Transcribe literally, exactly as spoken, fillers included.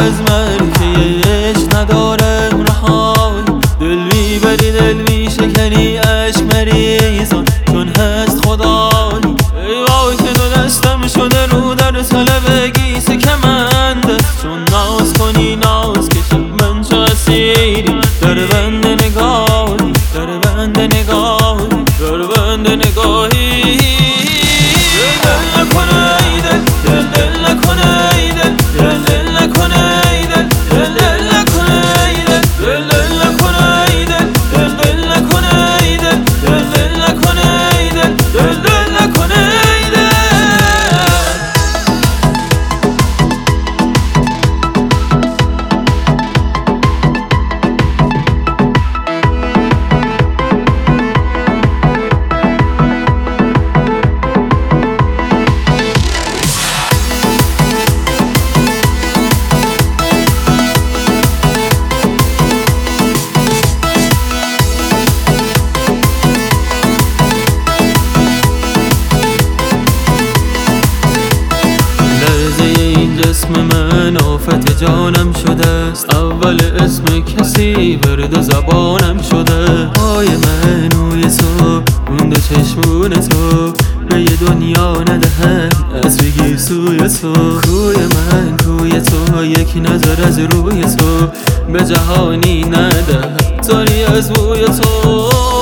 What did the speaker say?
از من که عشق ندارم رهای، دل میبری دل میشکنی عشق مریزان چون هست خدای. ای وای که دو دستم شده رو در طلب گیس کمند، چون ناز کنی ناز کشم من چو اسیری در بند نگاهی، در بند نگاهی، در بند نگاهی. دل دل نکنه ای دل، دل دل نکنه ای دل، دل دل نکنه ای دل، دل دل نکنه ای دل، دل دل نکنه ای دل، دل دل نکنه ای دل، دل دل نکنه ای دل، دل دل نکنه ای دل. اسم من آفت جانم شده است، اول اسم کسی ورد زبانم شده. پای من روی تو مونده چشمون تو، به یه دنیا ندهم از بگی سوی تو. کوی من کوی تو، یک نظر از روی تو به جهانی ندهم زاری از بوی تو.